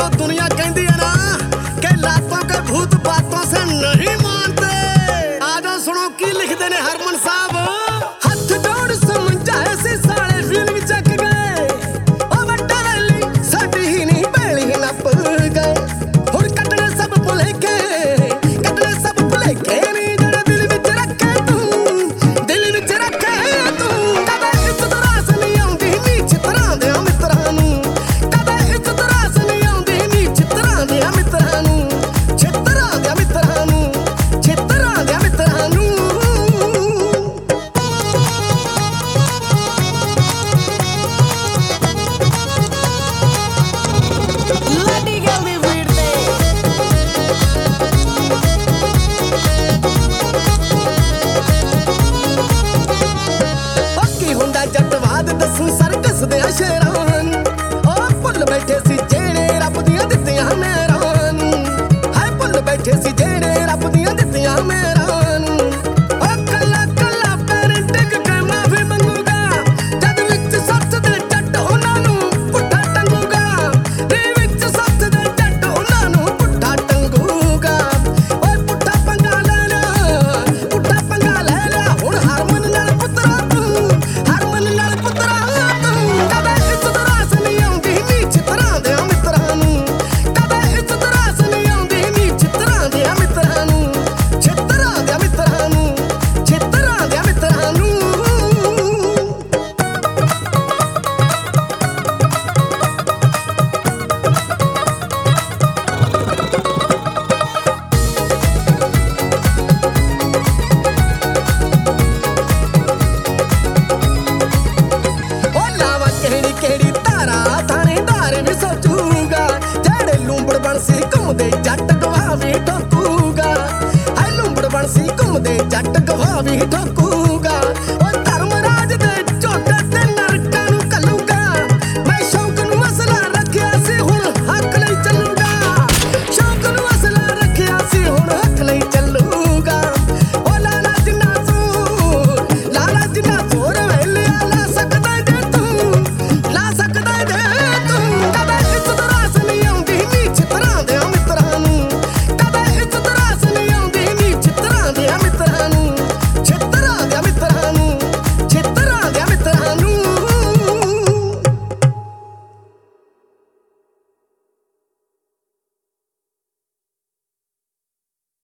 जो दुनिया कहती है ना कि लातों के भूत बातों से नहीं मानते। आज सुनो की लिखते ने हरमन साहब, हाथ जोड़ समझाए सी साले फिल्म चक गए, ओ बट्टा वैली साडी ही नहीं बेली नप गए। हुण कटने सब भुलेखे, कटने सब भुलेखे नी जेड़े दिल विच रखे तू, दिल विच रखे तू। कदे इज्जत रास नहीं आउंदी नीच तरह दे मित्रां नूं, कदे इज्जत रास नहीं आउंदी नीच तरह दे मित्रां नूं, छितरां दे मित्रां नूं, छितरां दे मित्रां नूं। Lady girl ਦੀ ਵੀਰ ਤੇ ਕੀ ਹੁੰਦਾ ਜੱਟਵਾਦ ਦੱਸੂ